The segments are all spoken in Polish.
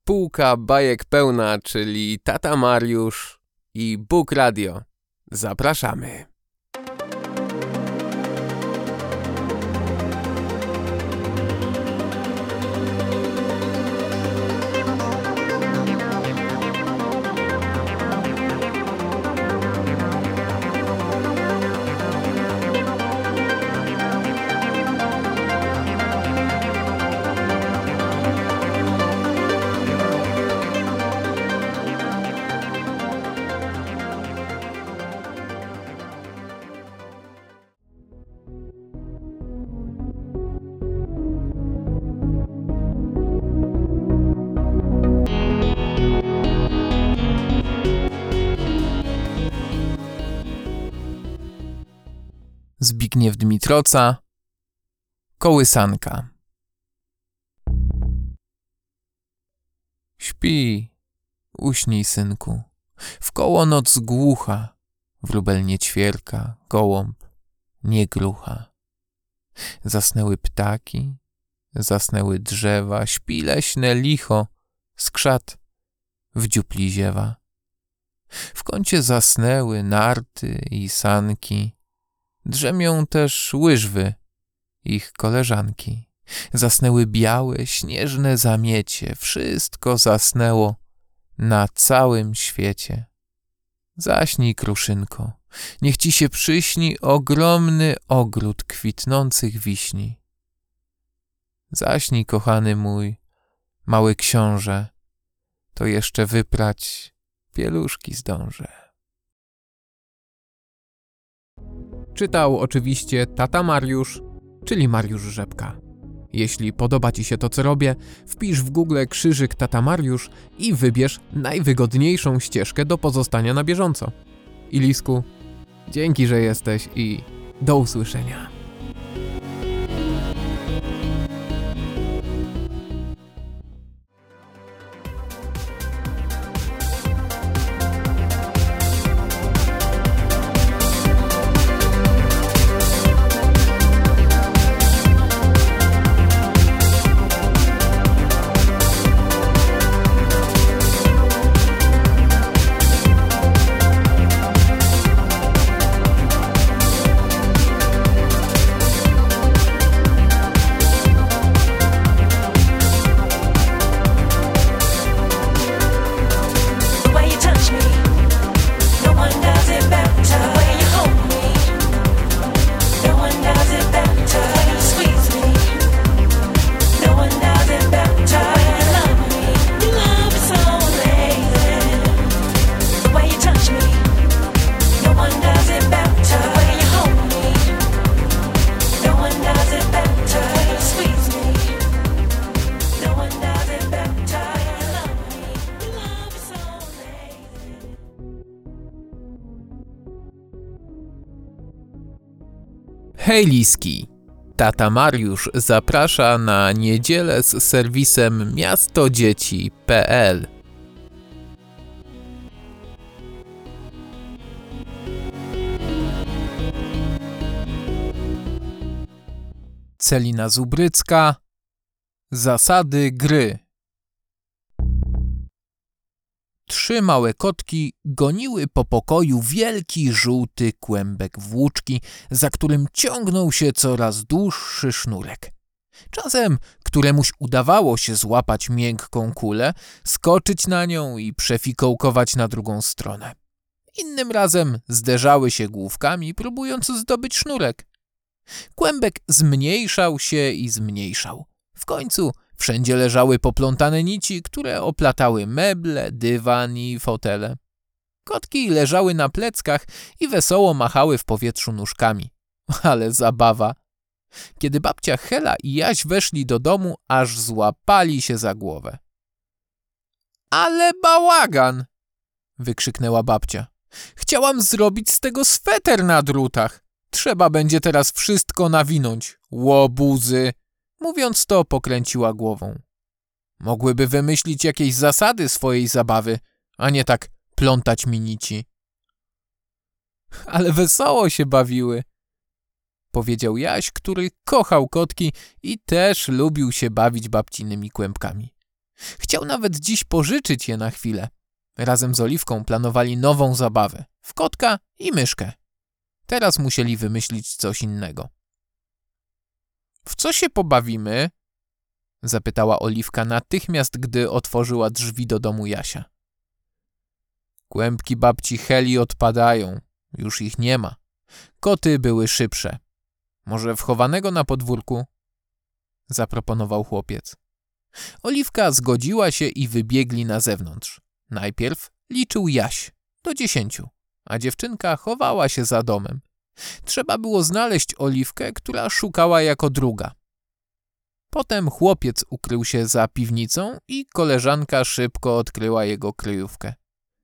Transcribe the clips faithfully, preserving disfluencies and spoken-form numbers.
Półka bajek pełna, czyli Tata Mariusz i Bóg Radio. Zapraszamy. Zbigniew Dmitroca, Kołysanka. Śpi, uśnij, synku, wkoło noc głucha, wróbel nie ćwierka, gołąb nie grucha. Zasnęły ptaki, zasnęły drzewa, śpi leśne licho, skrzat w dziupli ziewa. W kącie zasnęły narty i sanki, drzemią też łyżwy, ich koleżanki. Zasnęły białe, śnieżne zamiecie, wszystko zasnęło na całym świecie. Zaśnij, kruszynko, niech ci się przyśni ogromny ogród kwitnących wiśni. Zaśnij, kochany mój, mały książę, to jeszcze wyprać pieluszki zdążę. Czytał oczywiście Tata Mariusz, czyli Mariusz Rzepka. Jeśli podoba ci się to, co robię, wpisz w Google krzyżyk Tata Mariusz i wybierz najwygodniejszą ścieżkę do pozostania na bieżąco. Ilisku, dzięki, że jesteś i do usłyszenia. Hej liski! Tata Mariusz zaprasza na niedzielę z serwisem miasto dzieci kropka pe el. Celina Zubrycka. Zasady gry. Trzy małe kotki goniły po pokoju wielki, żółty kłębek włóczki, za którym ciągnął się coraz dłuższy sznurek. Czasem któremuś udawało się złapać miękką kulę, skoczyć na nią i przefikołkować na drugą stronę. Innym razem zderzały się główkami, próbując zdobyć sznurek. Kłębek zmniejszał się i zmniejszał. W końcu wszędzie leżały poplątane nici, które oplatały meble, dywan i fotele. Kotki leżały na pleckach i wesoło machały w powietrzu nóżkami. Ale zabawa! Kiedy babcia Hela i Jaś weszli do domu, aż złapali się za głowę. Ale bałagan! Wykrzyknęła babcia. Chciałam zrobić z tego sweter na drutach. Trzeba będzie teraz wszystko nawinąć. Łobuzy! Mówiąc to, pokręciła głową. Mogłyby wymyślić jakieś zasady swojej zabawy, a nie tak plątać mi nici. Ale wesoło się bawiły, powiedział Jaś, który kochał kotki i też lubił się bawić babcinymi kłębkami. Chciał nawet dziś pożyczyć je na chwilę. Razem z Oliwką planowali nową zabawę – w kotka i myszkę. Teraz musieli wymyślić coś innego. W co się pobawimy? Zapytała Oliwka natychmiast, gdy otworzyła drzwi do domu Jasia. Kłębki babci Heli odpadają. Już ich nie ma. Koty były szybsze. Może wchowanego na podwórku? Zaproponował chłopiec. Oliwka zgodziła się i wybiegli na zewnątrz. Najpierw liczył Jaś do dziesięciu, a dziewczynka chowała się za domem. Trzeba było znaleźć Oliwkę, która szukała jako druga. Potem chłopiec ukrył się za piwnicą i koleżanka szybko odkryła jego kryjówkę.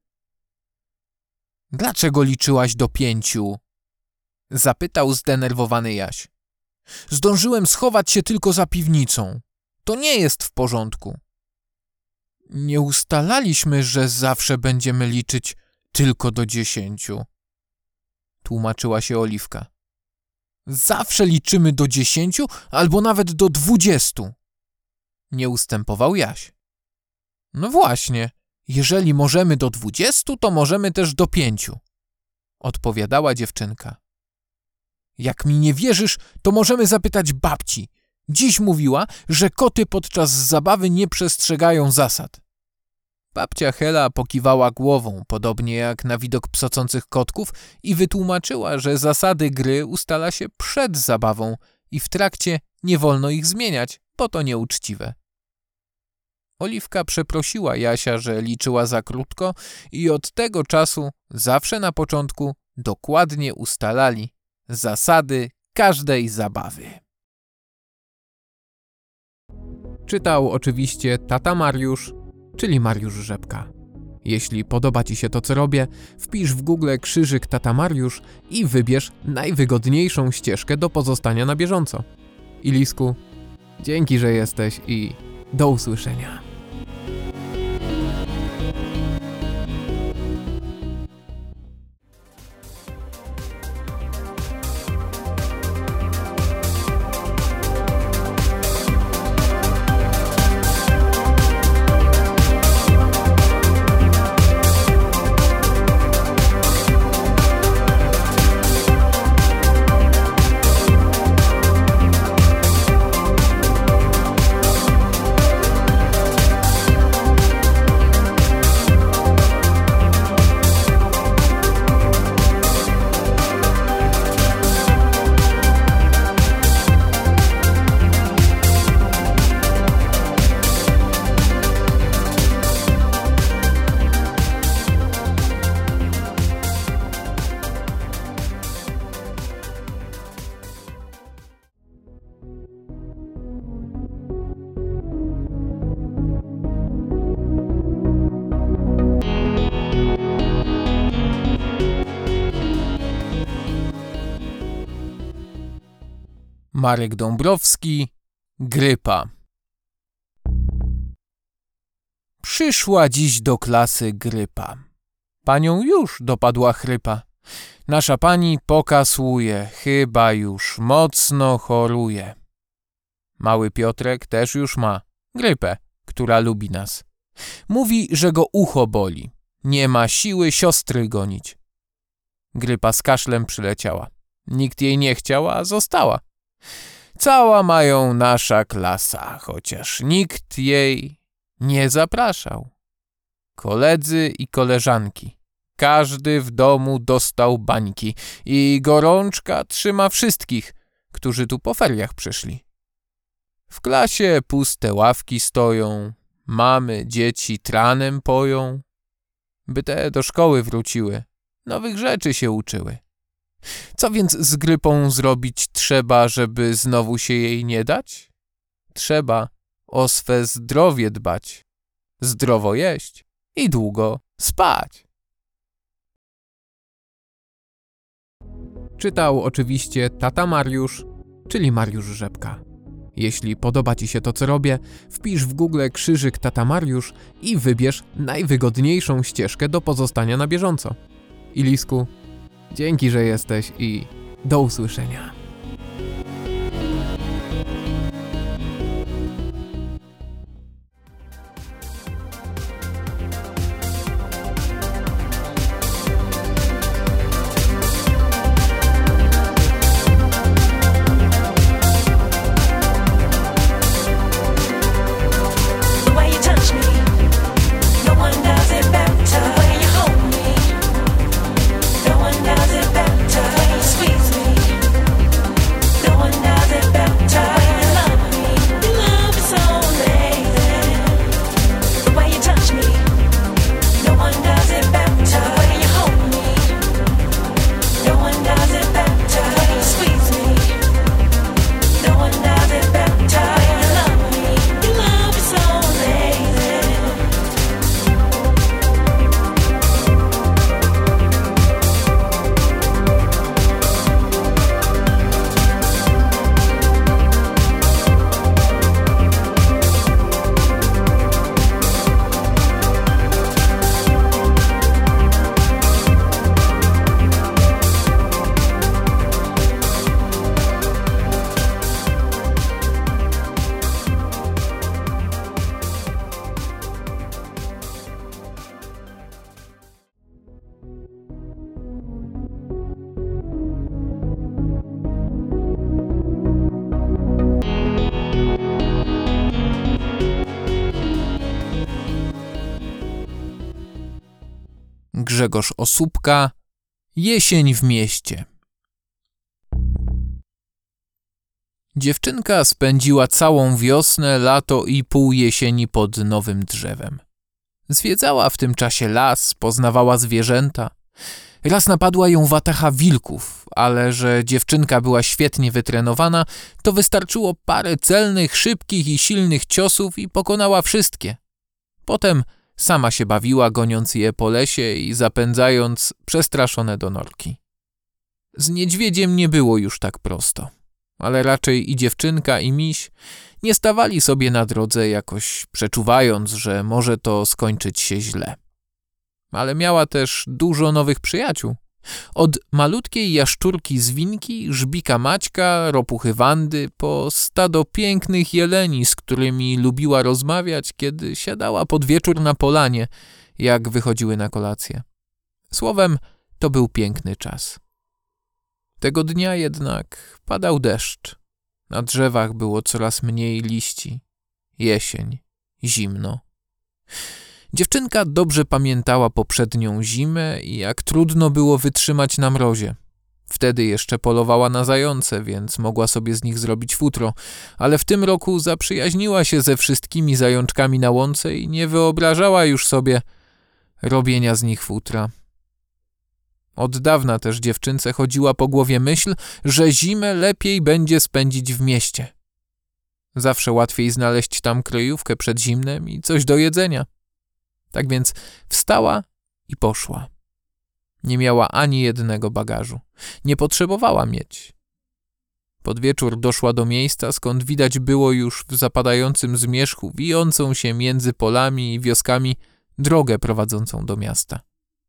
Dlaczego liczyłaś do pięciu? Zapytał zdenerwowany Jaś. Zdążyłem schować się tylko za piwnicą. To nie jest w porządku. Nie ustalaliśmy, że zawsze będziemy liczyć tylko do dziesięciu. Tłumaczyła się Oliwka. Zawsze liczymy do dziesięciu albo nawet do dwudziestu. Nie ustępował Jaś. No właśnie, jeżeli możemy do dwudziestu, to możemy też do pięciu. Odpowiadała dziewczynka. Jak mi nie wierzysz, to możemy zapytać babci. Dziś mówiła, że koty podczas zabawy nie przestrzegają zasad. Babcia Hela pokiwała głową, podobnie jak na widok psocących kotków i wytłumaczyła, że zasady gry ustala się przed zabawą i w trakcie nie wolno ich zmieniać, bo to nieuczciwe. Oliwka przeprosiła Jasia, że liczyła za krótko i od tego czasu zawsze na początku dokładnie ustalali zasady każdej zabawy. Czytał oczywiście tata Mariusz, czyli Mariusz Rzepka. Jeśli podoba Ci się to, co robię, wpisz w Google krzyżyk tata Mariusz i wybierz najwygodniejszą ścieżkę do pozostania na bieżąco. Ilisku, dzięki, że jesteś i do usłyszenia. Marek Dąbrowski, grypa. Przyszła dziś do klasy grypa. Panią już dopadła chrypa. Nasza pani pokasuje, chyba już mocno choruje. Mały Piotrek też już ma grypę, która lubi nas. Mówi, że go ucho boli. Nie ma siły siostry gonić. Grypa z kaszlem przyleciała. Nikt jej nie chciał, a została. Cała mają nasza klasa, chociaż nikt jej nie zapraszał. Koledzy i koleżanki, każdy w domu dostał bańki i gorączka trzyma wszystkich, którzy tu po feriach przyszli. W klasie puste ławki stoją, mamy, dzieci tranem poją, by te do szkoły wróciły, nowych rzeczy się uczyły. Co więc z grypą zrobić trzeba, żeby znowu się jej nie dać? Trzeba o swe zdrowie dbać, zdrowo jeść i długo spać. Czytał oczywiście tata Mariusz, czyli Mariusz Rzepka. Jeśli podoba Ci się to, co robię, wpisz w Google krzyżyk tata Mariusz i wybierz najwygodniejszą ścieżkę do pozostania na bieżąco. Ilisku, dzięki, że jesteś i do usłyszenia. Grzegorz Osóbka, Jesień w mieście. Dziewczynka spędziła całą wiosnę, lato i pół jesieni pod nowym drzewem. Zwiedzała w tym czasie las, poznawała zwierzęta. Raz napadła ją watacha wilków, ale że dziewczynka była świetnie wytrenowana, to wystarczyło parę celnych, szybkich i silnych ciosów i pokonała wszystkie. Potem sama się bawiła, goniąc je po lesie i zapędzając przestraszone do norki. Z niedźwiedziem nie było już tak prosto, ale raczej i dziewczynka, i miś nie stawali sobie na drodze, jakoś przeczuwając, że może to skończyć się źle. Ale miała też dużo nowych przyjaciół. Od malutkiej jaszczurki Zwinki, żbika Maćka, ropuchy Wandy, po stado pięknych jeleni, z którymi lubiła rozmawiać, kiedy siadała pod wieczór na polanie, jak wychodziły na kolację. Słowem, to był piękny czas. Tego dnia jednak padał deszcz. Na drzewach było coraz mniej liści. Jesień, zimno. Dziewczynka dobrze pamiętała poprzednią zimę i jak trudno było wytrzymać na mrozie. Wtedy jeszcze polowała na zające, więc mogła sobie z nich zrobić futro, ale w tym roku zaprzyjaźniła się ze wszystkimi zajączkami na łące i nie wyobrażała już sobie robienia z nich futra. Od dawna też dziewczynce chodziła po głowie myśl, że zimę lepiej będzie spędzić w mieście. Zawsze łatwiej znaleźć tam kryjówkę przed zimnem i coś do jedzenia. Tak więc wstała i poszła. Nie miała ani jednego bagażu. Nie potrzebowała mieć. Pod wieczór doszła do miejsca, skąd widać było już w zapadającym zmierzchu wijącą się między polami i wioskami drogę prowadzącą do miasta.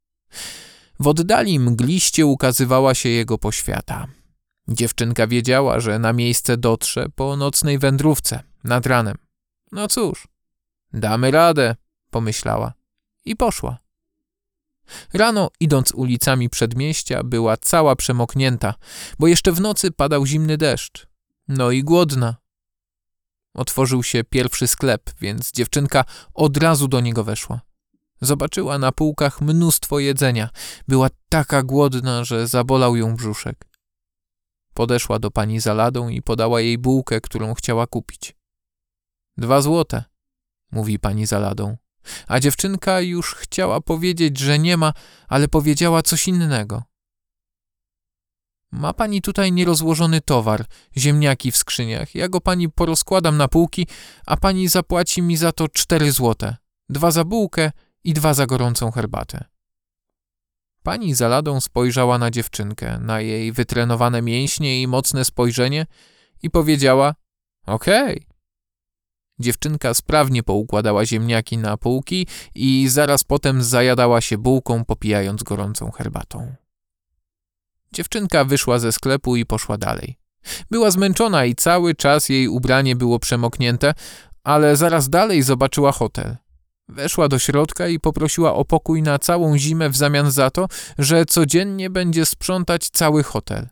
W oddali mgliście ukazywała się jego poświata. Dziewczynka wiedziała, że na miejsce dotrze po nocnej wędrówce, nad ranem. No cóż, damy radę, pomyślała i poszła. Rano, idąc ulicami przedmieścia, była cała przemoknięta, bo jeszcze w nocy padał zimny deszcz. No i głodna. Otworzył się pierwszy sklep, więc dziewczynka od razu do niego weszła. Zobaczyła na półkach mnóstwo jedzenia. Była taka głodna, że zabolał ją brzuszek. Podeszła do pani za ladą i podała jej bułkę, którą chciała kupić. Dwa złote, mówi pani za ladą. A dziewczynka już chciała powiedzieć, że nie ma, ale powiedziała coś innego. Ma pani tutaj nierozłożony towar, ziemniaki w skrzyniach. Ja go pani porozkładam na półki, a pani zapłaci mi za to cztery złote. Dwa za bułkę i dwa za gorącą herbatę. Pani za ladą spojrzała na dziewczynkę, na jej wytrenowane mięśnie i mocne spojrzenie i powiedziała: okej. Okay. Dziewczynka sprawnie poukładała ziemniaki na półki i zaraz potem zajadała się bułką, popijając gorącą herbatą. Dziewczynka wyszła ze sklepu i poszła dalej. Była zmęczona i cały czas jej ubranie było przemoknięte, ale zaraz dalej zobaczyła hotel. Weszła do środka i poprosiła o pokój na całą zimę w zamian za to, że codziennie będzie sprzątać cały hotel.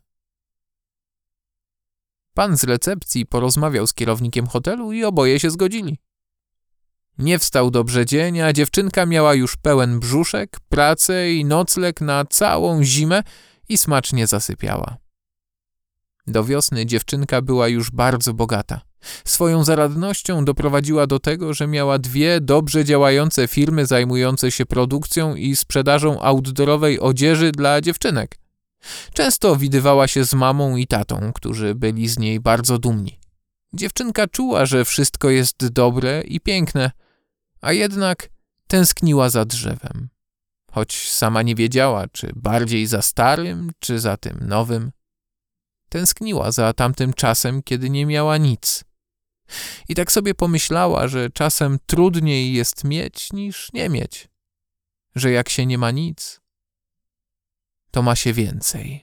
Pan z recepcji porozmawiał z kierownikiem hotelu i oboje się zgodzili. Nie wstał dobrze dzień, a dziewczynka miała już pełen brzuszek, pracę i nocleg na całą zimę i smacznie zasypiała. Do wiosny dziewczynka była już bardzo bogata. Swoją zaradnością doprowadziła do tego, że miała dwie dobrze działające firmy zajmujące się produkcją i sprzedażą outdoorowej odzieży dla dziewczynek. Często widywała się z mamą i tatą, którzy byli z niej bardzo dumni. Dziewczynka czuła, że wszystko jest dobre i piękne, a jednak tęskniła za drzewem. Choć sama nie wiedziała, czy bardziej za starym, czy za tym nowym. Tęskniła za tamtym czasem, kiedy nie miała nic. I tak sobie pomyślała, że czasem trudniej jest mieć niż nie mieć. Że jak się nie ma nic, to ma się więcej.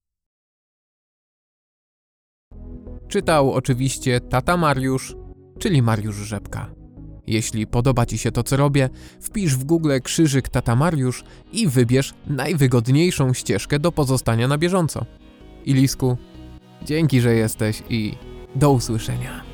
Czytał oczywiście tata Mariusz, czyli Mariusz Rzepka. Jeśli podoba Ci się to, co robię, wpisz w Google krzyżyk tata Mariusz i wybierz najwygodniejszą ścieżkę do pozostania na bieżąco. Ilisku, dzięki, że jesteś i do usłyszenia.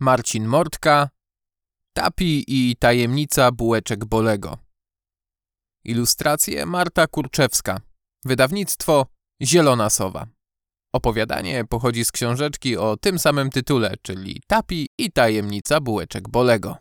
Marcin Mortka, Tapi i tajemnica bułeczek Bolego. Ilustracje Marta Kurczewska. Wydawnictwo Zielona Sowa. Opowiadanie pochodzi z książeczki o tym samym tytule, czyli Tapi i tajemnica bułeczek Bolego.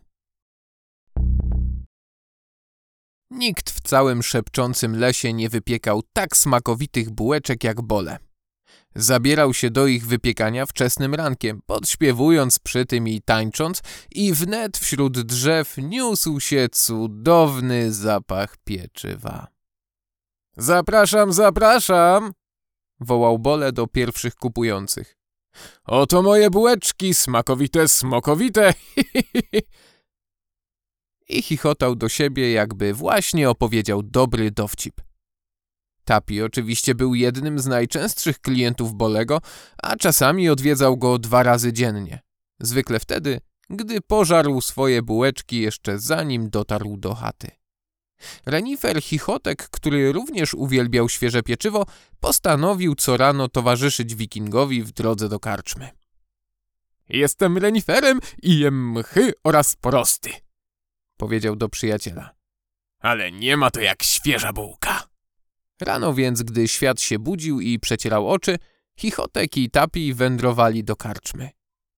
Nikt w całym szepczącym lesie nie wypiekał tak smakowitych bułeczek jak Bole. Zabierał się do ich wypiekania wczesnym rankiem, podśpiewując przy tym i tańcząc, i wnet wśród drzew niósł się cudowny zapach pieczywa. Zapraszam, zapraszam! Wołał Bole do pierwszych kupujących. Oto moje bułeczki, smakowite, smokowite! I chichotał do siebie, jakby właśnie opowiedział dobry dowcip. Tapi oczywiście był jednym z najczęstszych klientów Bolego, a czasami odwiedzał go dwa razy dziennie. Zwykle wtedy, gdy pożarł swoje bułeczki jeszcze zanim dotarł do chaty. Renifer Chichotek, który również uwielbiał świeże pieczywo, postanowił co rano towarzyszyć wikingowi w drodze do karczmy. Jestem reniferem i jem mchy oraz porosty, powiedział do przyjaciela. Ale nie ma to jak świeża bułka. Rano więc, gdy świat się budził i przecierał oczy, Chichotek i Tapi wędrowali do karczmy.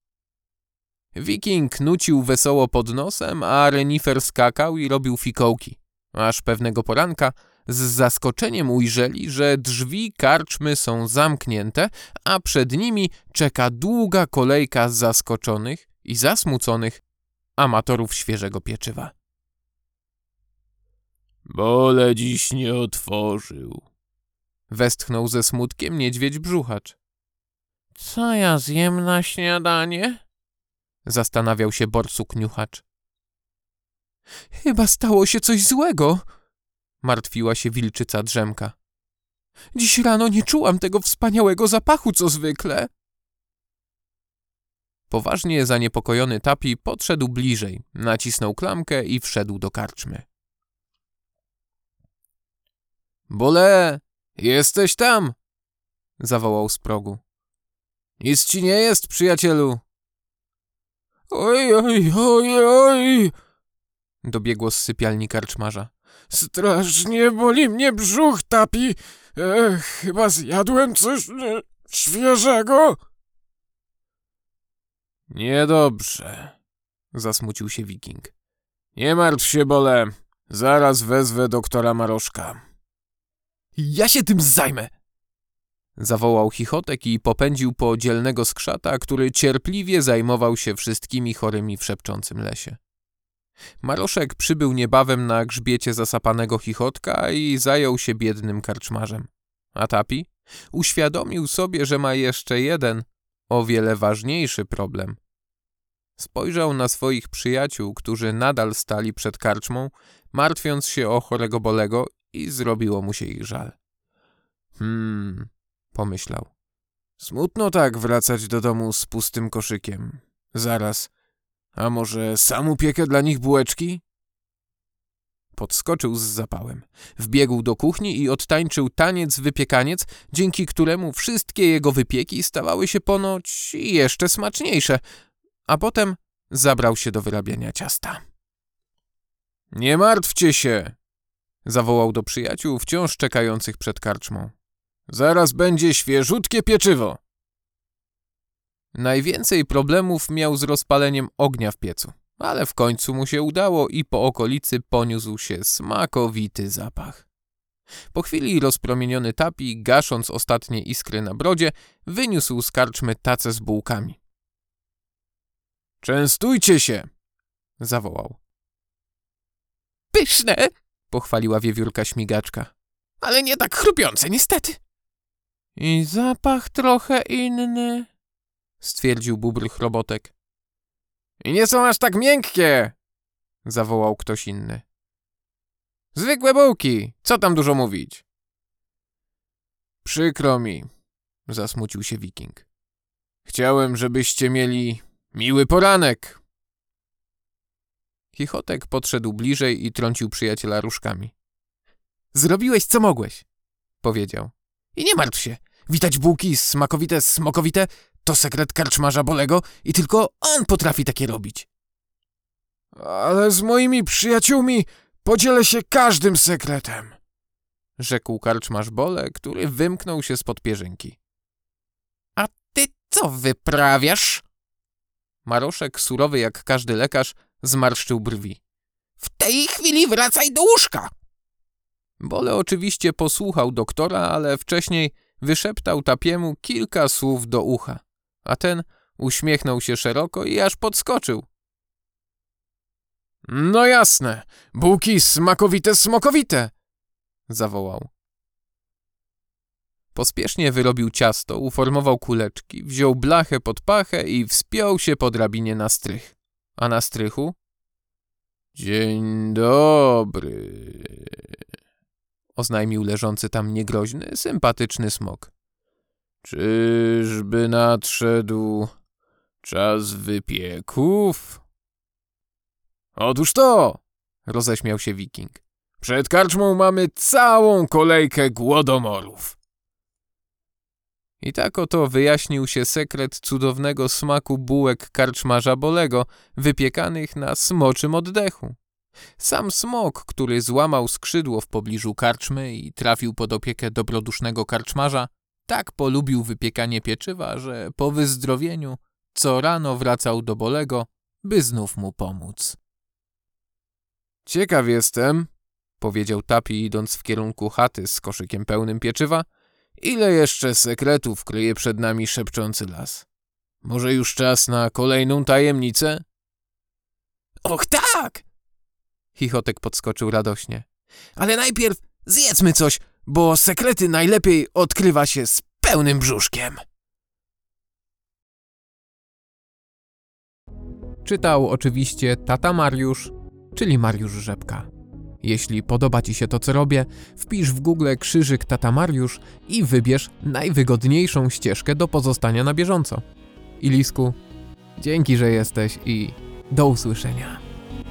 Wiking nucił wesoło pod nosem, a renifer skakał i robił fikołki. Aż pewnego poranka z zaskoczeniem ujrzeli, że drzwi karczmy są zamknięte, a przed nimi czeka długa kolejka zaskoczonych i zasmuconych amatorów świeżego pieczywa. Bole dziś nie otworzył, westchnął ze smutkiem niedźwiedź brzuchacz. Co ja zjem na śniadanie? Zastanawiał się borsuk niuchacz. Chyba stało się coś złego, martwiła się wilczyca Drzemka. Dziś rano nie czułam tego wspaniałego zapachu, co zwykle. Poważnie zaniepokojony Tapi podszedł bliżej, nacisnął klamkę i wszedł do karczmy. Bole, jesteś tam? Zawołał z progu. Nic ci nie jest, przyjacielu. Oj, oj, oj, oj! Dobiegło z sypialni karczmarza. Strasznie boli mnie brzuch, Tapi. E, chyba zjadłem coś e, świeżego. Niedobrze, zasmucił się Wiking. Nie martw się, Bole. Zaraz wezwę doktora Maroszka. Ja się tym zajmę! Zawołał Chichotek i popędził po dzielnego skrzata, który cierpliwie zajmował się wszystkimi chorymi w szepczącym lesie. Maroszek przybył niebawem na grzbiecie zasapanego Chichotka i zajął się biednym karczmarzem. A Tapi uświadomił sobie, że ma jeszcze jeden, o wiele ważniejszy problem. Spojrzał na swoich przyjaciół, którzy nadal stali przed karczmą, martwiąc się o chorego Bolego, i zrobiło mu się ich żal. Hmm, pomyślał. Smutno tak wracać do domu z pustym koszykiem. Zaraz, a może sam upiekę dla nich bułeczki? Podskoczył z zapałem. Wbiegł do kuchni i odtańczył taniec wypiekaniec, dzięki któremu wszystkie jego wypieki stawały się ponoć jeszcze smaczniejsze, a potem zabrał się do wyrabiania ciasta. Nie martwcie się! Zawołał do przyjaciół wciąż czekających przed karczmą. Zaraz będzie świeżutkie pieczywo. Najwięcej problemów miał z rozpaleniem ognia w piecu, ale w końcu mu się udało i po okolicy poniósł się smakowity zapach. Po chwili rozpromieniony Tapi, gasząc ostatnie iskry na brodzie, wyniósł z karczmy tacę z bułkami. Częstujcie się! Zawołał. Pyszne! Pochwaliła wiewiórka śmigaczka. Ale nie tak chrupiące, niestety. I zapach trochę inny, stwierdził bóbr chrobotek. I nie są aż tak miękkie, zawołał ktoś inny. Zwykłe bułki, co tam dużo mówić? Przykro mi, zasmucił się Wiking. Chciałem, żebyście mieli miły poranek. Chichotek podszedł bliżej i trącił przyjaciela różkami. Zrobiłeś, co mogłeś, powiedział. I nie martw się, widać bułki smakowite, smokowite, To sekret karczmarza Bolego i tylko on potrafi takie robić. Ale z moimi przyjaciółmi podzielę się każdym sekretem, rzekł karczmarz Bole, który wymknął się spod pierzynki. A ty co wyprawiasz? Maroszek, surowy jak każdy lekarz, zmarszczył brwi. W tej chwili wracaj do łóżka! Bole oczywiście posłuchał doktora, ale wcześniej wyszeptał Tapiemu kilka słów do ucha, a ten uśmiechnął się szeroko i aż podskoczył. No jasne, bułki smakowite, smokowite, zawołał. Pospiesznie wyrobił ciasto, uformował kuleczki, wziął blachę pod pachę i wspiął się po drabinie na strych. A na strychu? Dzień dobry, oznajmił leżący tam niegroźny, sympatyczny smok. Czyżby nadszedł czas wypieków? Otóż to, roześmiał się Wiking. Przed karczmą mamy całą kolejkę głodomorów. I tak oto wyjaśnił się sekret cudownego smaku bułek karczmarza Bolego, wypiekanych na smoczym oddechu. Sam smok, który złamał skrzydło w pobliżu karczmy i trafił pod opiekę dobrodusznego karczmarza, tak polubił wypiekanie pieczywa, że po wyzdrowieniu co rano wracał do Bolego, by znów mu pomóc. Ciekaw jestem, powiedział Tapi, idąc w kierunku chaty z koszykiem pełnym pieczywa, ile jeszcze sekretów kryje przed nami szepczący las. Może już czas na kolejną tajemnicę? Och tak! Chichotek podskoczył radośnie. Ale najpierw zjedzmy coś, bo sekrety najlepiej odkrywa się z pełnym brzuszkiem. Czytał oczywiście tata Mariusz, czyli Mariusz Rzepka. Jeśli podoba Ci się to, co robię, wpisz w Google krzyżyk tata Mariusz i wybierz najwygodniejszą ścieżkę do pozostania na bieżąco. Ilisku, dzięki, że jesteś i do usłyszenia.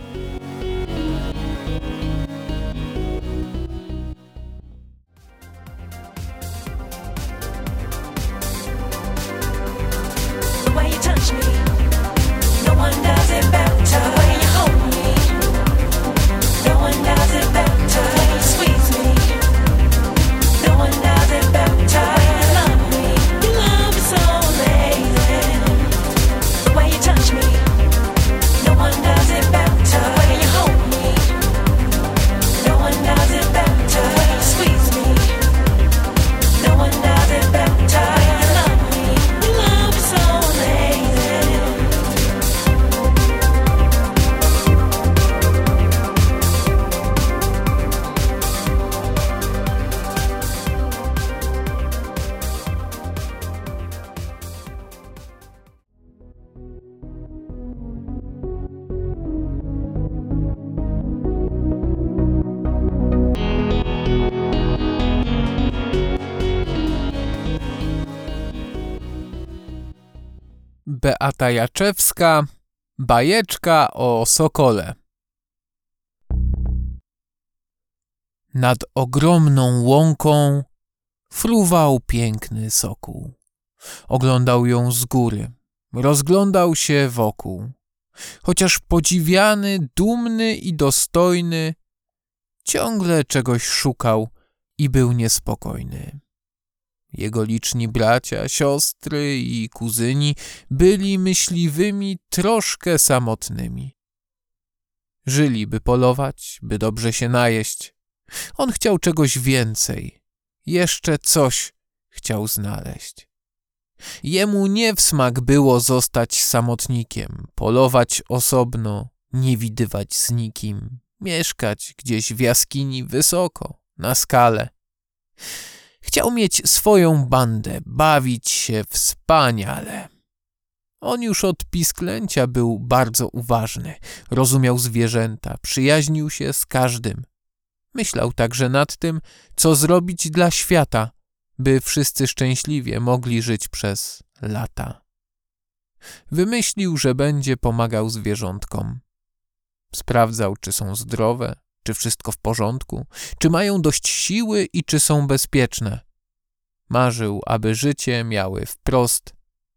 Beata Jaczewska, bajeczka o sokole. Nad ogromną łąką fruwał piękny sokół. Oglądał ją z góry, rozglądał się wokół. Chociaż podziwiany, dumny i dostojny, ciągle czegoś szukał i był niespokojny. Jego liczni bracia, siostry i kuzyni byli myśliwymi troszkę samotnymi. Żyli, by polować, by dobrze się najeść. On chciał czegoś więcej. Jeszcze coś chciał znaleźć. Jemu nie w smak było zostać samotnikiem, polować osobno, nie widywać z nikim, mieszkać gdzieś w jaskini wysoko, na skale. Chciał mieć swoją bandę, bawić się wspaniale. On już od pisklęcia był bardzo uważny, rozumiał zwierzęta, przyjaźnił się z każdym. Myślał także nad tym, co zrobić dla świata, by wszyscy szczęśliwie mogli żyć przez lata. Wymyślił, że będzie pomagał zwierzątkom. Sprawdzał, czy są zdrowe, czy wszystko w porządku, czy mają dość siły i czy są bezpieczne. Marzył, aby życie miały wprost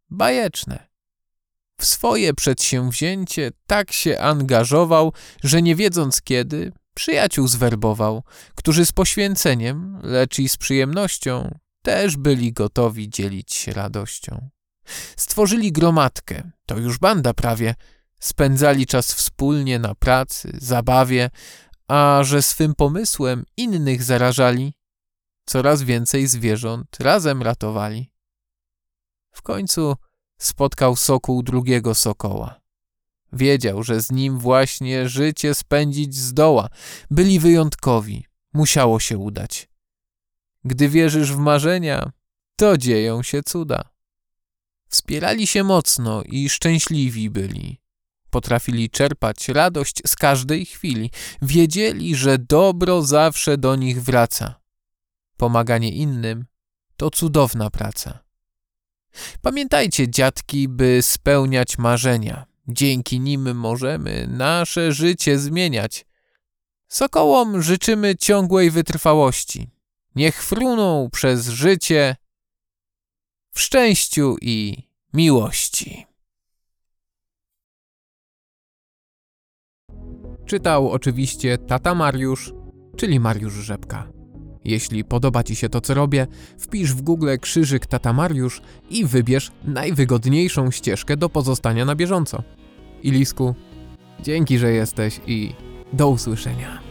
bajeczne. W swoje przedsięwzięcie tak się angażował, że nie wiedząc kiedy, przyjaciół zwerbował, którzy z poświęceniem, lecz i z przyjemnością, też byli gotowi dzielić się radością. Stworzyli gromadkę, to już banda prawie, spędzali czas wspólnie na pracy, zabawie, a że swym pomysłem innych zarażali, coraz więcej zwierząt razem ratowali. W końcu spotkał sokół drugiego sokoła. Wiedział, że z nim właśnie życie spędzić zdoła. Byli wyjątkowi, musiało się udać. Gdy wierzysz w marzenia, to dzieją się cuda. Wspierali się mocno i szczęśliwi byli. Potrafili czerpać radość z każdej chwili. Wiedzieli, że dobro zawsze do nich wraca. Pomaganie innym to cudowna praca. Pamiętajcie, dziadki, by spełniać marzenia. Dzięki nim możemy nasze życie zmieniać. Sokołom życzymy ciągłej wytrwałości. Niech fruną przez życie w szczęściu i miłości. Czytał oczywiście tata Mariusz, czyli Mariusz Rzepka. Jeśli podoba Ci się to, co robię, wpisz w Google krzyżyk tata Mariusz i wybierz najwygodniejszą ścieżkę do pozostania na bieżąco. Ilisku, dzięki, że jesteś i do usłyszenia.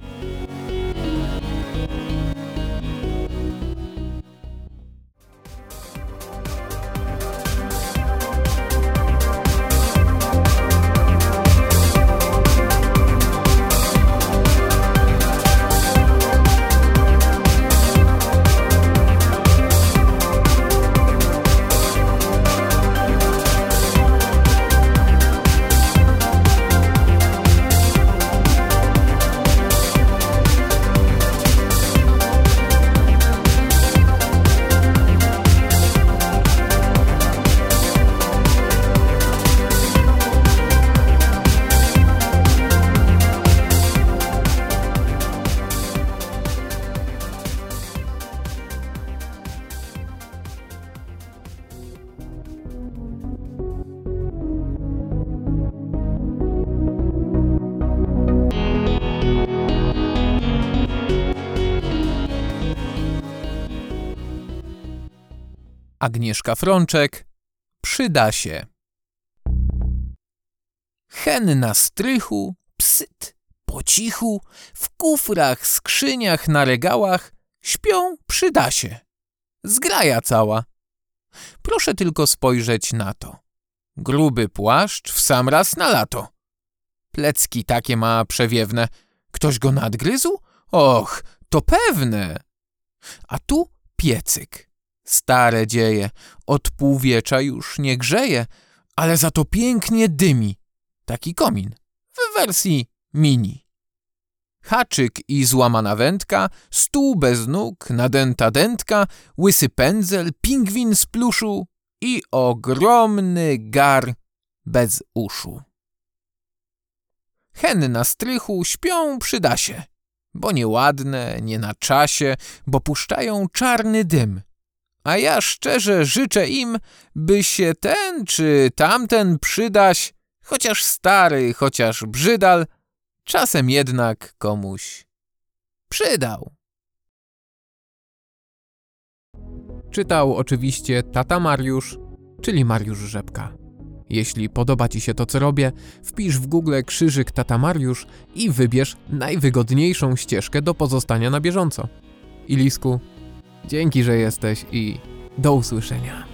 Agnieszka Frączek, przyda się. Hen na strychu, psyt, po cichu, w kufrach, skrzyniach, na regałach śpią przyda się. Zgraja cała. Proszę tylko spojrzeć na to. Gruby płaszcz w sam raz na lato. Plecki takie ma przewiewne. Ktoś go nadgryzł? Och, to pewne. A tu piecyk. Stare dzieje, od półwiecza już nie grzeje, ale za to pięknie dymi. Taki komin w wersji mini. Haczyk i złamana wędka, stół bez nóg, nadęta dętka, łysy pędzel, pingwin z pluszu i ogromny gar bez uszu. Hen na strychu śpią przyda się, bo nieładne, nie na czasie, bo puszczają czarny dym. A ja szczerze życzę im, by się ten czy tamten przydaś, chociaż stary, chociaż brzydal, czasem jednak komuś przydał. Czytał oczywiście tata Mariusz, czyli Mariusz Rzepka. Jeśli podoba Ci się to, co robię, wpisz w Google krzyżyk tata Mariusz i wybierz najwygodniejszą ścieżkę do pozostania na bieżąco. Ilisku, dzięki, że jesteś i do usłyszenia.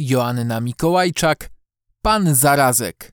Joanna Mikołajczak, Pan Zarazek.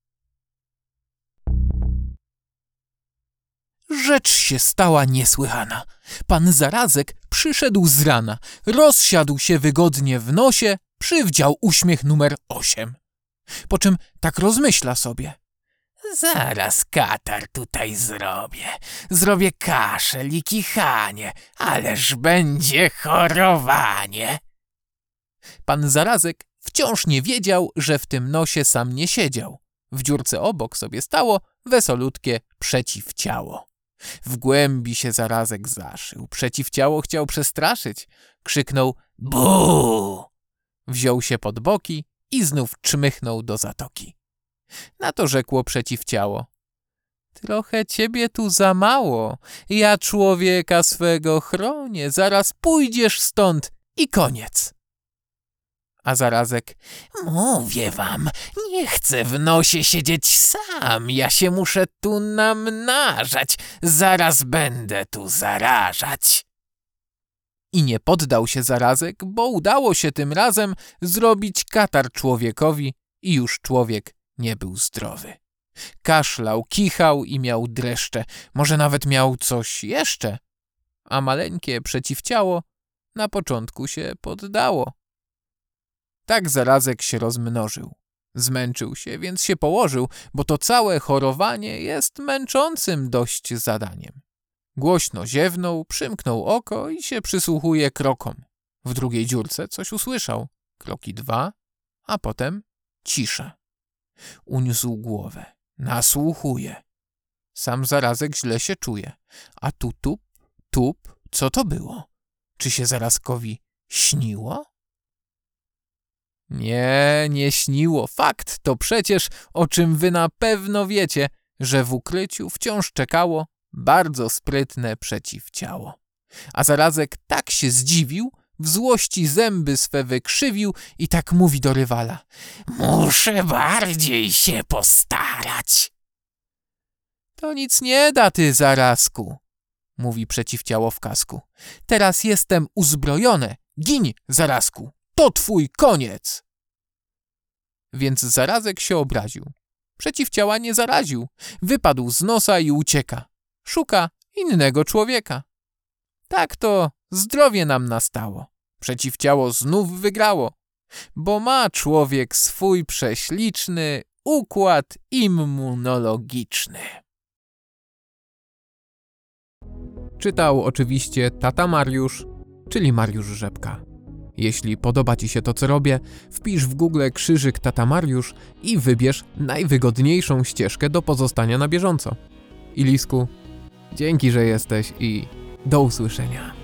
Rzecz się stała niesłychana. Pan Zarazek przyszedł z rana, rozsiadł się wygodnie w nosie, przywdział uśmiech numer osiem. Po czym tak rozmyśla sobie. Zaraz katar tutaj zrobię. Zrobię kaszel i kichanie, ależ będzie chorowanie. Pan Zarazek wciąż nie wiedział, że w tym nosie sam nie siedział. W dziurce obok sobie stało wesolutkie przeciwciało. W głębi się Zarazek zaszył. Przeciwciało chciał przestraszyć. Krzyknął bu! Wziął się pod boki i znów czmychnął do zatoki. Na to rzekło przeciwciało. Trochę ciebie tu za mało. Ja człowieka swego chronię. Zaraz pójdziesz stąd i koniec. A Zarazek, mówię wam, nie chcę w nosie siedzieć sam, ja się muszę tu namnażać, zaraz będę tu zarażać. I nie poddał się Zarazek, bo udało się tym razem zrobić katar człowiekowi i już człowiek nie był zdrowy. Kaszlał, kichał i miał dreszcze, może nawet miał coś jeszcze, a maleńkie przeciwciało na początku się poddało. Tak Zarazek się rozmnożył. Zmęczył się, więc się położył, bo to całe chorowanie jest męczącym dość zadaniem. Głośno ziewnął, przymknął oko i się przysłuchuje krokom. W drugiej dziurce coś usłyszał. Kroki dwa, a potem cisza. Uniósł głowę. Nasłuchuje. Sam Zarazek źle się czuje. A tu tup, tup, co to było? Czy się Zarazkowi śniło? Nie, nie śniło. Fakt to przecież, o czym wy na pewno wiecie, że w ukryciu wciąż czekało bardzo sprytne przeciwciało. A Zarazek tak się zdziwił, w złości zęby swe wykrzywił i tak mówi do rywala. Muszę bardziej się postarać. To nic nie da, ty Zarazku, mówi przeciwciało w kasku. Teraz jestem uzbrojone. Giń, Zarazku. To twój koniec! Więc Zarazek się obraził. Przeciwciała nie zaraził. Wypadł z nosa i ucieka. Szuka innego człowieka. Tak to zdrowie nam nastało. Przeciwciało znów wygrało. Bo ma człowiek swój prześliczny układ immunologiczny. Czytał oczywiście tata Mariusz, czyli Mariusz Rzepka. Jeśli podoba ci się to, co robię, wpisz w Google krzyżyk tata Mariusz i wybierz najwygodniejszą ścieżkę do pozostania na bieżąco. Ilisku, dzięki, że jesteś i do usłyszenia.